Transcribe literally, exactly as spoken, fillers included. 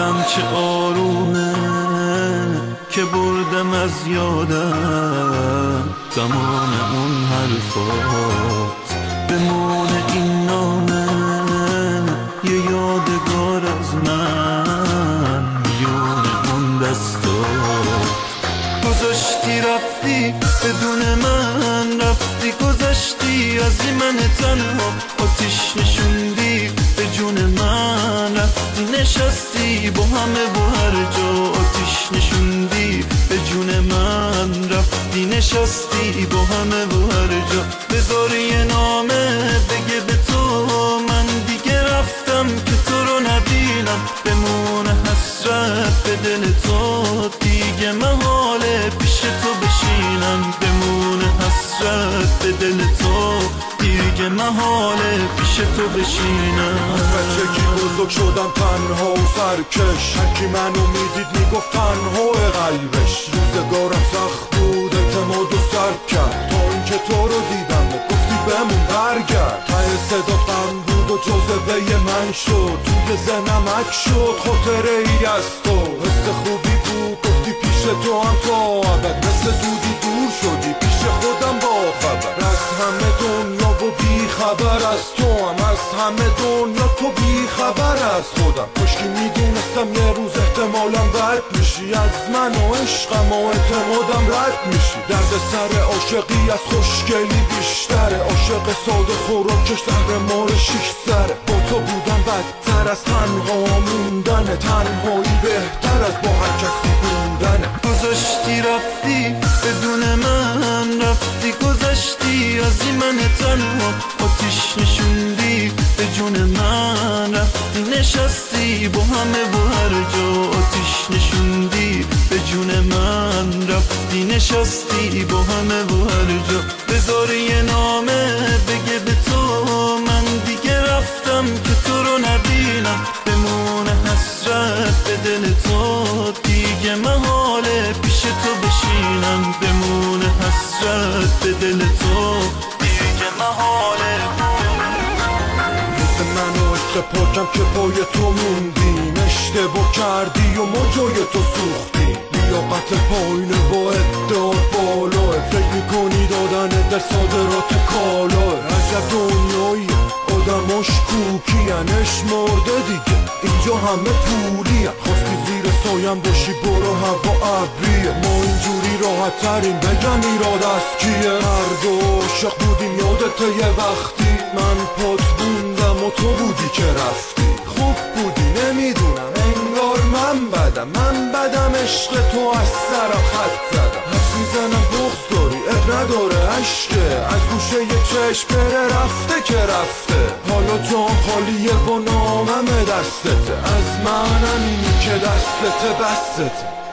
دلم چه آرومه که بردم از یادم زمان اون حرفات. بمونه این نامه یه یادگار از من میون اون دستات. گذاشتی رفتی بدون من، رفتی گذاشتی از این من تنها. آتیش نشوندی به جون من، رفتی نشستی با همه و هر جا. آتیش نشوندی به جون من، رفتی نشستی با همه و هر جا. بذار یه نامه بگه به تو من دیگه رفتم که تو رو نبینم. بمونه حسرت به دل تو دیگه محاله پیش تو بشینم. بمونه حسرت به دل تو دیگه محاله پیش تو بشینم. از بچگی بزرگ شدم تنها و سرکش، هرکی منو میدید میگفت تنها قلبش. روزگارم سخت بود اعتماد و سر کرد تا اینکه تو رو دیدم و گفتی بمون برگرد. ته صدا غم بود و جاذبه من شد، توی ذهنم عکس شد خاطره ای از تو. حس خوبی بود گفتی پیش تو هم تا ابد، مثل دودی دور شدی پیش خودم با خبر. از همه دنیا و بی خبر از تو هم، از همه دنیا تو بی خبر از خودم. کاشکی میدونستم یه روز احتمالم رد میشی از من و عشقم و اعتمادم رد میشی. درد سر عاشقی از خوشگلی بیشتره، عاشق ساده خوراکش زهر مار شیش سره. با تو بودم بدتر از تنها موندنه، تنهایی بهتر از با هر کسی بودنه. گذاشتی رفتی بدون من، رفتی گذاشتی از این من تنها. آتیش نشوندی به جون من، رفتی نشستی با همه و هر جا. آتیش نشوندی به جون من، رفتی نشستی با همه و هر جا. بذار یه نامه بگه به تو من دیگه رفتم که تو رو نبینم. بمونه حسرت به دل تو دیگه محاله پیش تو بشینم. بمونه حسرت به دل تو دیگه محاله. مثل من و عشق پاکم که پای تو موندیم، اشتباه کردی و ما جای تو سوختیم. لیاقت پایینه با ادعا بالاه، فکر میکنی دادن در صادرات کالاه. عجب دنیایی آدماش کوکین، اش مرده دیگه اینجا همه پولیم. خواستی زیر سایم باشی برو هوا ابریه، ما اینجوری راحت ترین بگن ایراد از کیه. هر دو عاشق بودیم یادت یه وقتی، من پات بوندم و تو بودی که رفتی. خوب بودی نمیدونم انگار من بدم، من بدم عشق تو از سرم خط زدم. حس میزنم بغض داری اب نداره عشقه، از گوشه یه چشم بره رفته که رفته. حالا جام خالیه و نامم دستته، از منم اینی که دستته بستته.